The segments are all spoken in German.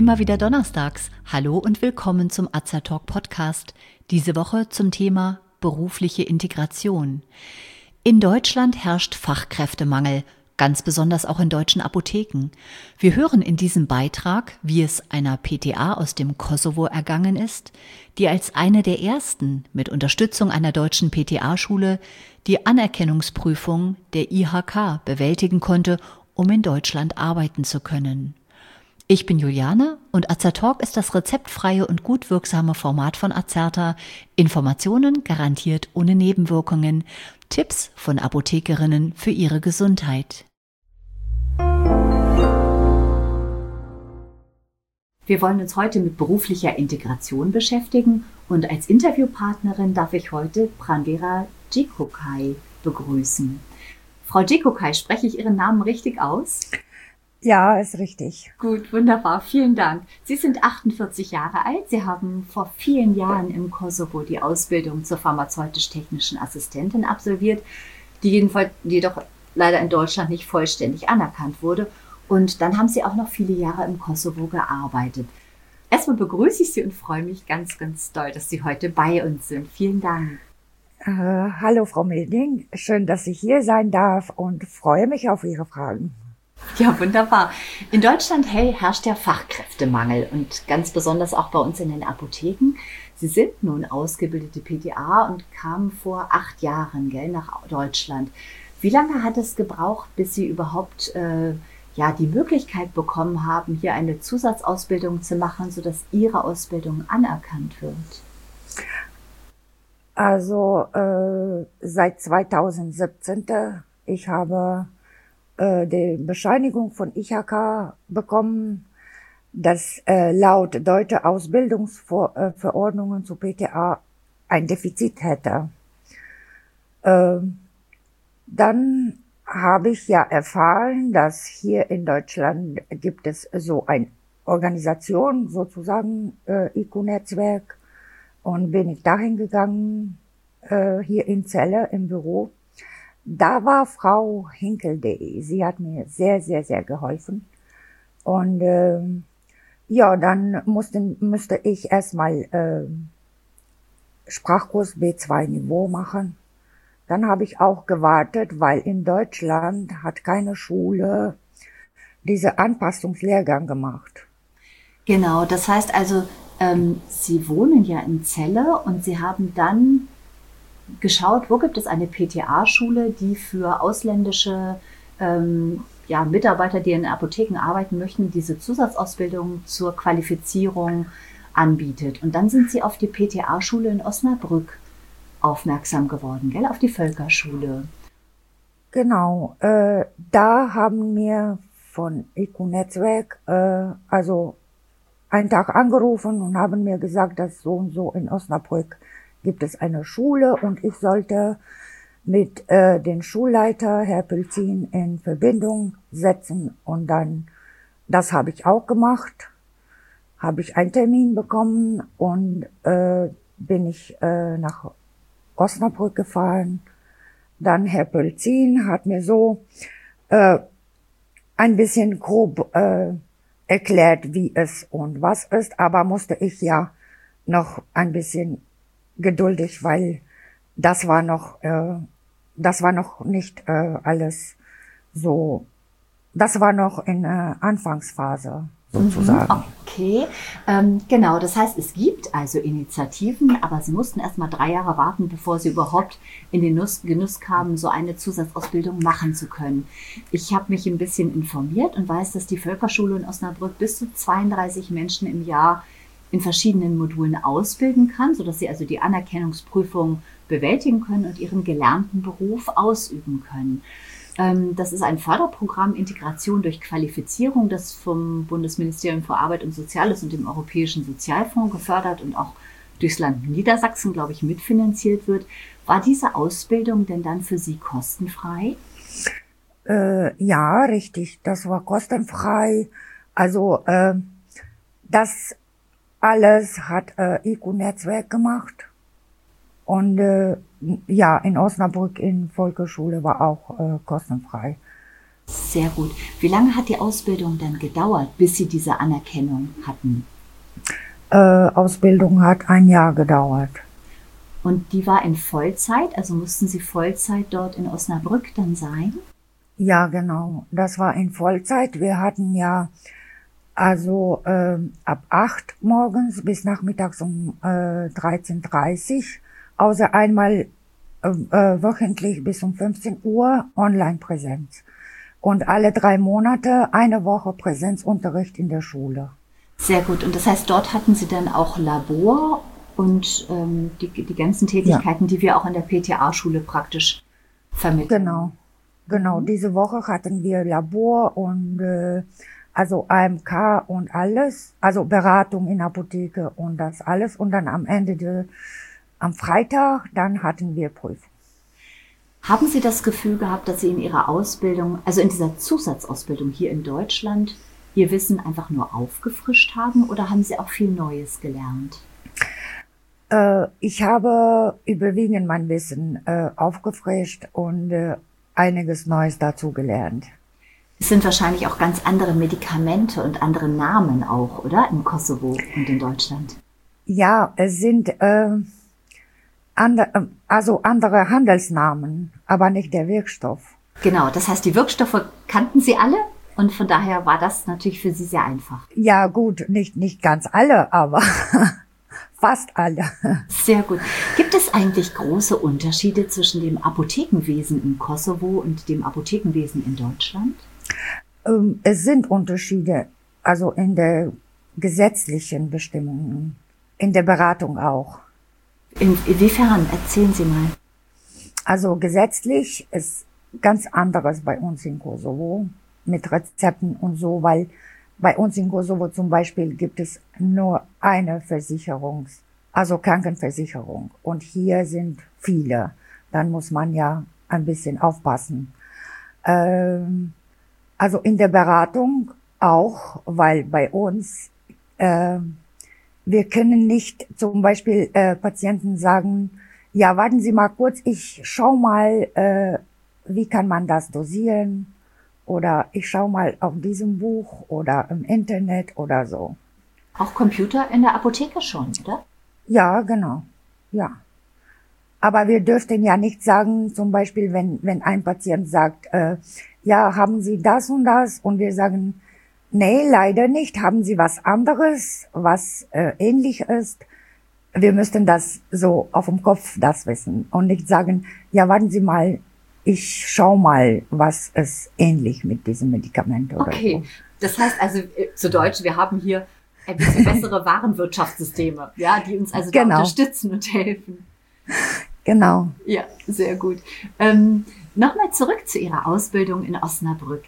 Immer wieder donnerstags. Hallo und willkommen zum Azertalk Podcast. Diese Woche zum Thema berufliche Integration. In Deutschland herrscht Fachkräftemangel, ganz besonders auch in deutschen Apotheken. Wir hören in diesem Beitrag, wie es einer PTA aus dem Kosovo ergangen ist, die als eine der ersten mit Unterstützung einer deutschen PTA-Schule die Anerkennungsprüfung der IHK bewältigen konnte, um in Deutschland arbeiten zu können. Ich bin Juliane und Azertalk ist das rezeptfreie und gut wirksame Format von Azerta. Informationen garantiert ohne Nebenwirkungen. Tipps von Apothekerinnen für ihre Gesundheit. Wir wollen uns heute mit beruflicher Integration beschäftigen und als Interviewpartnerin darf ich heute Prandera Djikokai begrüßen. Frau Djikokai, spreche ich Ihren Namen richtig aus? Ja, ist richtig. Gut, wunderbar, vielen Dank. Sie sind 48 Jahre alt. Sie haben vor vielen Jahren im Kosovo die Ausbildung zur pharmazeutisch-technischen Assistentin absolviert, die jedoch leider in Deutschland nicht vollständig anerkannt wurde. Und dann haben Sie auch noch viele Jahre im Kosovo gearbeitet. Erstmal begrüße ich Sie und freue mich ganz, ganz doll, dass Sie heute bei uns sind. Vielen Dank. Hallo Frau Meding, schön, dass ich hier sein darf und freue mich auf Ihre Fragen. Ja, wunderbar. In Deutschland herrscht ja Fachkräftemangel und ganz besonders auch bei uns in den Apotheken. Sie sind nun ausgebildete PTA und kamen vor 8 Jahren nach Deutschland. Wie lange hat es gebraucht, bis Sie überhaupt die Möglichkeit bekommen haben, hier eine Zusatzausbildung zu machen, sodass Ihre Ausbildung anerkannt wird? Also seit 2017. Ich habe die Bescheinigung von IHK bekommen, dass laut deutscher Ausbildungsverordnungen zu PTA ein Defizit hätte. Dann habe ich ja erfahren, dass hier in Deutschland gibt es so eine Organisation, sozusagen IQ-Netzwerk, und bin ich dahin gegangen, hier in Celle im Büro. Da war Frau Hinkel.de. Sie hat mir sehr, sehr, sehr geholfen. Und dann musste ich erstmal Sprachkurs B2 Niveau machen. Dann habe ich auch gewartet, weil in Deutschland hat keine Schule diese Anpassungslehrgang gemacht. Genau, das heißt also, Sie wohnen ja in Celle und Sie haben dann geschaut, wo gibt es eine PTA-Schule, die für ausländische Mitarbeiter, die in Apotheken arbeiten möchten, diese Zusatzausbildung zur Qualifizierung anbietet. Und dann sind Sie auf die PTA-Schule in Osnabrück aufmerksam geworden, gell? Auf die Völkerschule. Genau, da haben wir von IQ-Netzwerk einen Tag angerufen und haben mir gesagt, dass so und so in Osnabrück gibt es eine Schule und ich sollte mit den Schulleiter, Herr Pülzin, in Verbindung setzen. Und dann, das habe ich auch gemacht, habe ich einen Termin bekommen und bin ich nach Osnabrück gefahren. Dann Herr Pülzin hat mir so ein bisschen grob erklärt, wie es und was ist, aber musste ich ja noch ein bisschen geduldig, weil das war noch nicht alles so, das war noch in Anfangsphase sozusagen. Okay, genau, das heißt, es gibt also Initiativen, aber Sie mussten erst mal 3 Jahre warten, bevor Sie überhaupt in den Genuss kamen, so eine Zusatzausbildung machen zu können. Ich habe mich ein bisschen informiert und weiß, dass die Völkerschule in Osnabrück bis zu 32 Menschen im Jahr in verschiedenen Modulen ausbilden kann, sodass sie also die Anerkennungsprüfung bewältigen können und ihren gelernten Beruf ausüben können. Das ist ein Förderprogramm Integration durch Qualifizierung, das vom Bundesministerium für Arbeit und Soziales und dem Europäischen Sozialfonds gefördert und auch durchs Land Niedersachsen, glaube ich, mitfinanziert wird. War diese Ausbildung denn dann für Sie kostenfrei? Ja, richtig. Das war kostenfrei. Also das alles hat IQ-Netzwerk gemacht. Und in Osnabrück in Volksschule war auch kostenfrei. Sehr gut. Wie lange hat die Ausbildung dann gedauert, bis Sie diese Anerkennung hatten? Ausbildung hat ein Jahr gedauert. Und die war in Vollzeit, also mussten Sie Vollzeit dort in Osnabrück dann sein? Ja, genau. Das war in Vollzeit. Wir hatten ja also ab 8 morgens bis nachmittags um 13:30, außer einmal wöchentlich bis um 15 Uhr Online-Präsenz. Und alle 3 Monate eine Woche Präsenzunterricht in der Schule. Sehr gut. Und das heißt, dort hatten Sie dann auch Labor und die ganzen Tätigkeiten, die wir auch in der PTA-Schule praktisch vermitteln. Genau. Diese Woche hatten wir Labor und also AMK und alles, also Beratung in Apotheke und das alles. Und dann am Ende, am Freitag, dann hatten wir Prüfung. Haben Sie das Gefühl gehabt, dass Sie in Ihrer Ausbildung, also in dieser Zusatzausbildung hier in Deutschland, Ihr Wissen einfach nur aufgefrischt haben oder haben Sie auch viel Neues gelernt? Ich habe überwiegend mein Wissen aufgefrischt und einiges Neues dazu gelernt. Es sind wahrscheinlich auch ganz andere Medikamente und andere Namen auch, oder? Im Kosovo und in Deutschland. Ja, es sind andere Handelsnamen, aber nicht der Wirkstoff. Genau, das heißt, die Wirkstoffe kannten Sie alle und von daher war das natürlich für Sie sehr einfach. Ja gut, nicht ganz alle, aber fast alle. Sehr gut. Gibt es eigentlich große Unterschiede zwischen dem Apothekenwesen im Kosovo und dem Apothekenwesen in Deutschland? Es sind Unterschiede, also in der gesetzlichen Bestimmungen, in der Beratung auch. Inwiefern? Erzählen Sie mal. Also gesetzlich ist ganz anderes bei uns in Kosovo mit Rezepten und so, weil bei uns in Kosovo zum Beispiel gibt es nur eine also Krankenversicherung. Und hier sind viele. Dann muss man ja ein bisschen aufpassen. Also in der Beratung auch, weil bei uns, wir können nicht zum Beispiel Patienten sagen, ja, warten Sie mal kurz, ich schau mal, wie kann man das dosieren? Oder ich schau mal auf diesem Buch oder im Internet oder so. Auch Computer in der Apotheke schon, oder? Ja, genau. Ja. Aber wir dürften ja nicht sagen, zum Beispiel, wenn ein Patient sagt, ja, haben Sie das und das? Und wir sagen, nee, leider nicht. Haben Sie was anderes, was ähnlich ist? Wir müssten das so auf dem Kopf das wissen und nicht sagen, ja, warten Sie mal, ich schau mal, was ist ähnlich mit diesem Medikament oder okay. so. Das heißt also zu Deutsch, wir haben hier ein bisschen bessere Warenwirtschaftssysteme, ja, die uns also da unterstützen und helfen. Genau. Ja, sehr gut. Nochmal zurück zu Ihrer Ausbildung in Osnabrück.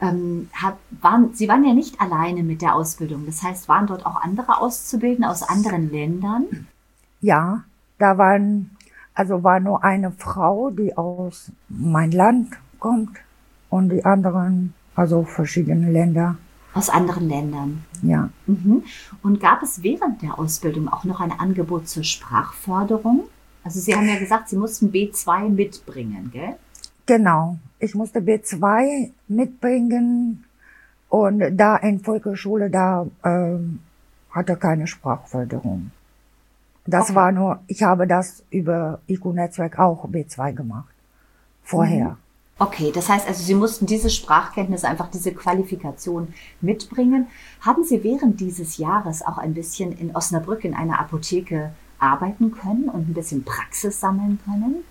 Sie waren ja nicht alleine mit der Ausbildung. Das heißt, waren dort auch andere Auszubildende aus anderen Ländern? Ja, da war nur eine Frau, die aus mein Land kommt und die anderen, also verschiedene Länder. Aus anderen Ländern? Ja. Mhm. Und gab es während der Ausbildung auch noch ein Angebot zur Sprachförderung? Also Sie haben ja gesagt, Sie mussten B2 mitbringen, gell? Genau. Ich musste B2 mitbringen und da in Volksschule, da hatte keine Sprachförderung. Das war nur, ich habe das über IQ-Netzwerk auch B2 gemacht. Vorher. Okay, das heißt also, Sie mussten diese Sprachkenntnisse, einfach diese Qualifikation mitbringen. Haben Sie während dieses Jahres auch ein bisschen in Osnabrück in einer Apotheke arbeiten können und ein bisschen Praxis sammeln können?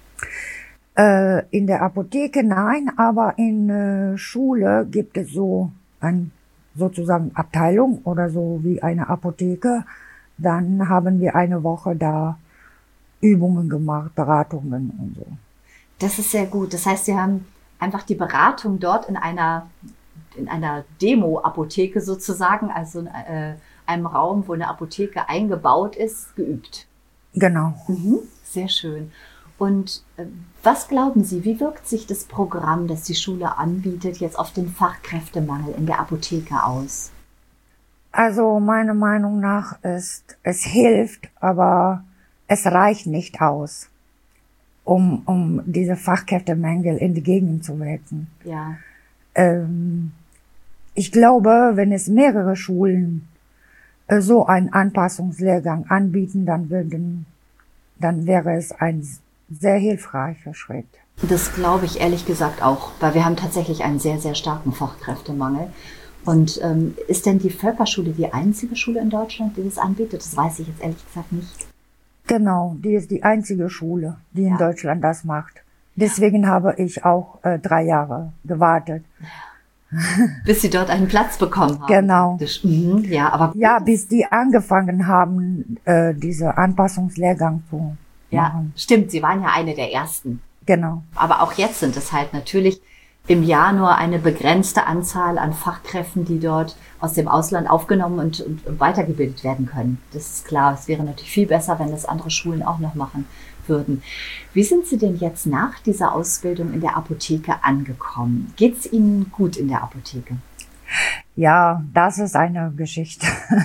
In der Apotheke nein, aber in Schule gibt es so sozusagen Abteilung oder so wie eine Apotheke. Dann haben wir eine Woche da Übungen gemacht, Beratungen und so. Das ist sehr gut. Das heißt, Sie haben einfach die Beratung dort in einer Demo-Apotheke sozusagen, also in einem Raum, wo eine Apotheke eingebaut ist, geübt. Genau. Sehr schön. Und was glauben Sie, wie wirkt sich das Programm, das die Schule anbietet, jetzt auf den Fachkräftemangel in der Apotheke aus? Also meiner Meinung nach es hilft, aber es reicht nicht aus, um diese Fachkräftemangel entgegenzuwirken. Ja. Ich glaube, wenn es mehrere Schulen so einen Anpassungslehrgang anbieten, dann wäre es ein sehr hilfreicher Schritt. Das glaube ich ehrlich gesagt auch, weil wir haben tatsächlich einen sehr, sehr starken Fachkräftemangel. Und ist denn die Völkerschule die einzige Schule in Deutschland, die das anbietet? Das weiß ich jetzt ehrlich gesagt nicht. Genau, die ist die einzige Schule, die in Deutschland das macht. Deswegen habe ich auch 3 Jahre gewartet. Bis Sie dort einen Platz bekommen haben. Genau. Ja, aber ja, bis die angefangen haben, diese Anpassungslehrgang zu machen. Ja, stimmt. Sie waren ja eine der ersten. Genau. Aber auch jetzt sind es halt natürlich im Jahr nur eine begrenzte Anzahl an Fachkräften, die dort aus dem Ausland aufgenommen und weitergebildet werden können. Das ist klar. Es wäre natürlich viel besser, wenn das andere Schulen auch noch machen würden. Wie sind Sie denn jetzt nach dieser Ausbildung in der Apotheke angekommen? Geht es Ihnen gut in der Apotheke? Ja, das ist eine Geschichte.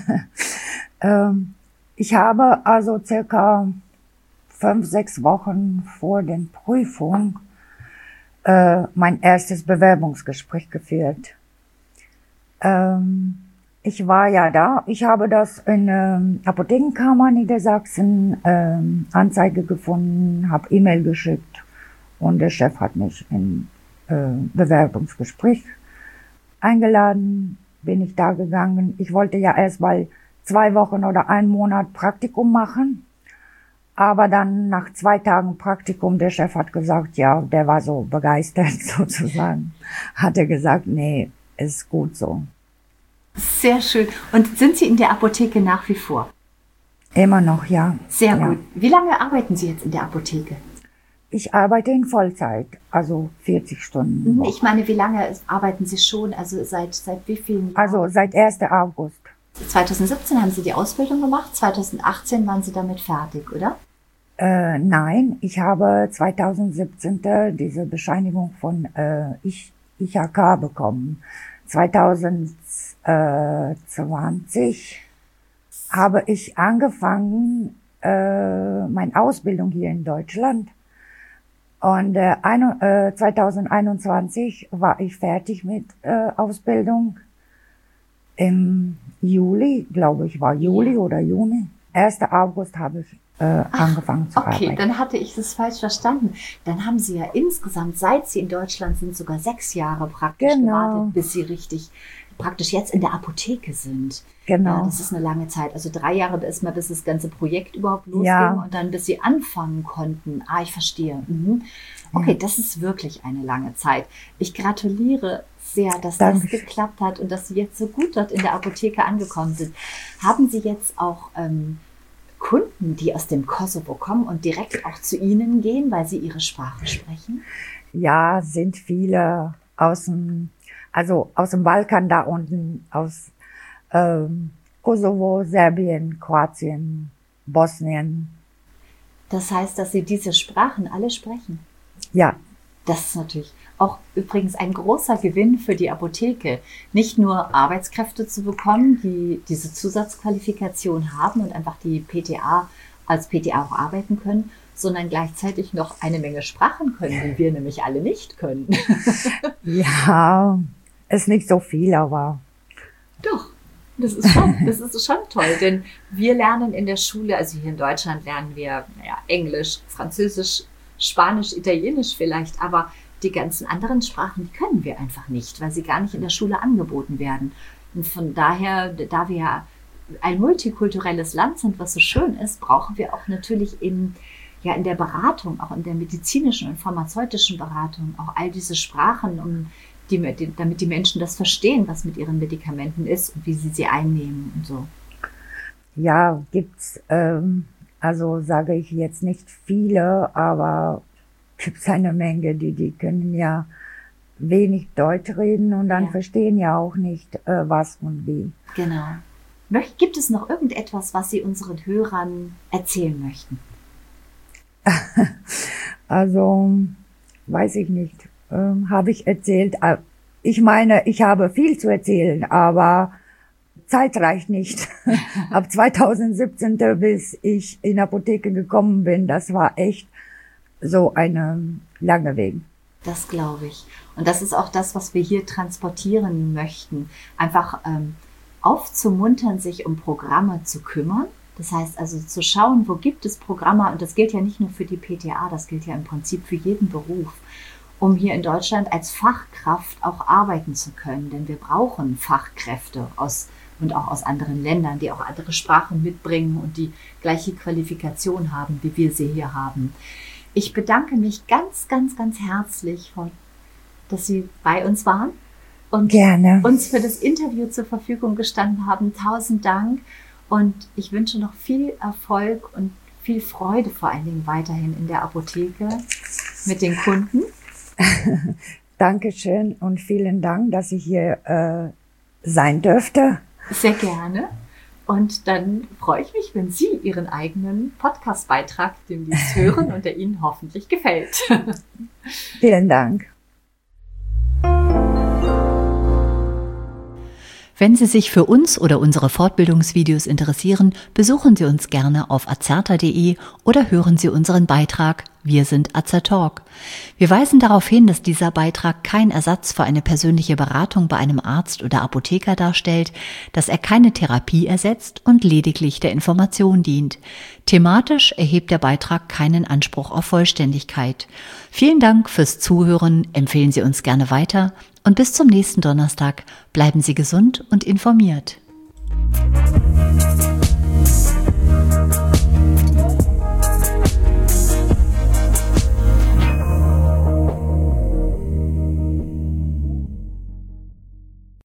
Ich habe also circa 5, 6 Wochen vor der Prüfung mein erstes Bewerbungsgespräch geführt. Ich war ja da. Ich habe das in der Apothekenkammer Niedersachsen Anzeige gefunden, habe E-Mail geschickt und der Chef hat mich in Bewerbungsgespräch eingeladen. Bin ich da gegangen. Ich wollte ja erst mal 2 Wochen oder 1 Monat Praktikum machen. Aber dann nach 2 Tagen Praktikum, der Chef hat gesagt, ja, der war so begeistert sozusagen, hat er gesagt, nee, ist gut so. Sehr schön. Und sind Sie in der Apotheke nach wie vor? Immer noch, ja. Sehr gut. Wie lange arbeiten Sie jetzt in der Apotheke? Ich arbeite in Vollzeit, also 40 Stunden. Ich meine, wie lange arbeiten Sie schon? Also seit wie vielen Jahren? Also seit 1. August. 2017 haben Sie die Ausbildung gemacht, 2018 waren Sie damit fertig, oder? Nein, ich habe 2017 diese Bescheinigung von IHK bekommen. 2020 habe ich angefangen, meine Ausbildung hier in Deutschland. Und 2021 war ich fertig mit Ausbildung. Im Juli, glaube ich, war Juli oder Juni. 1. August habe ich angefangen zu arbeiten. Okay, dann hatte ich das falsch verstanden. Dann haben Sie ja insgesamt, seit Sie in Deutschland sind, sogar 6 Jahre praktisch gewartet, bis Sie richtig praktisch jetzt in der Apotheke sind. Genau. Ja, das ist eine lange Zeit. Also 3 Jahre erstmal, bis das ganze Projekt überhaupt losging und dann bis Sie anfangen konnten. Ah, ich verstehe. Okay, das ist wirklich eine lange Zeit. Ich gratuliere sehr, dass das geklappt hat und dass Sie jetzt so gut dort in der Apotheke angekommen sind. Haben Sie jetzt auch Kunden, die aus dem Kosovo kommen und direkt auch zu Ihnen gehen, weil Sie Ihre Sprache sprechen? Ja, sind viele aus dem Balkan da unten, aus Kosovo, Serbien, Kroatien, Bosnien. Das heißt, dass Sie diese Sprachen alle sprechen? Ja. Das ist natürlich auch übrigens ein großer Gewinn für die Apotheke. Nicht nur Arbeitskräfte zu bekommen, die diese Zusatzqualifikation haben und einfach die PTA als PTA auch arbeiten können, sondern gleichzeitig noch eine Menge Sprachen können, die wir nämlich alle nicht können. Ja, ist nicht so viel, aber... Doch, das ist schon toll, denn wir lernen in der Schule, also hier in Deutschland lernen wir Englisch, Französisch, Spanisch, Italienisch vielleicht, aber die ganzen anderen Sprachen, die können wir einfach nicht, weil sie gar nicht in der Schule angeboten werden. Und von daher, da wir ja ein multikulturelles Land sind, was so schön ist, brauchen wir auch natürlich in der Beratung, auch in der medizinischen und pharmazeutischen Beratung, auch all diese Sprachen, damit die Menschen das verstehen, was mit ihren Medikamenten ist und wie sie einnehmen und so. Ja, gibt's, also sage ich jetzt nicht viele, aber gibt's eine Menge, die können ja wenig Deutsch reden und dann verstehen ja auch nicht, was und wie. Genau. Gibt es noch irgendetwas, was Sie unseren Hörern erzählen möchten? Also, weiß ich nicht. Habe ich erzählt. Ich meine, ich habe viel zu erzählen, aber Zeit reicht nicht. Ab 2017, bis ich in Apotheke gekommen bin, das war echt so eine lange Weg. Das glaube ich. Und das ist auch das, was wir hier transportieren möchten. Einfach aufzumuntern, sich um Programme zu kümmern. Das heißt also zu schauen, wo gibt es Programme, und das gilt ja nicht nur für die PTA, das gilt ja im Prinzip für jeden Beruf, um hier in Deutschland als Fachkraft auch arbeiten zu können. Denn wir brauchen Fachkräfte und auch aus anderen Ländern, die auch andere Sprachen mitbringen und die gleiche Qualifikation haben, wie wir sie hier haben. Ich bedanke mich ganz, ganz, ganz herzlich, dass Sie bei uns waren und Gerne. uns für das Interview zur Verfügung gestanden haben. 1000 Dank, und ich wünsche noch viel Erfolg und viel Freude vor allen Dingen weiterhin in der Apotheke mit den Kunden. Dankeschön und vielen Dank, dass ich hier sein dürfte. Sehr gerne. Und dann freue ich mich, wenn Sie Ihren eigenen Podcast-Beitrag demnächst hören und der Ihnen hoffentlich gefällt. Vielen Dank. Wenn Sie sich für uns oder unsere Fortbildungsvideos interessieren, besuchen Sie uns gerne auf azerta.de oder hören Sie unseren Beitrag Wir sind Azertalk. Wir weisen darauf hin, dass dieser Beitrag kein Ersatz für eine persönliche Beratung bei einem Arzt oder Apotheker darstellt, dass er keine Therapie ersetzt und lediglich der Information dient. Thematisch erhebt der Beitrag keinen Anspruch auf Vollständigkeit. Vielen Dank fürs Zuhören, empfehlen Sie uns gerne weiter und bis zum nächsten Donnerstag. Bleiben Sie gesund und informiert.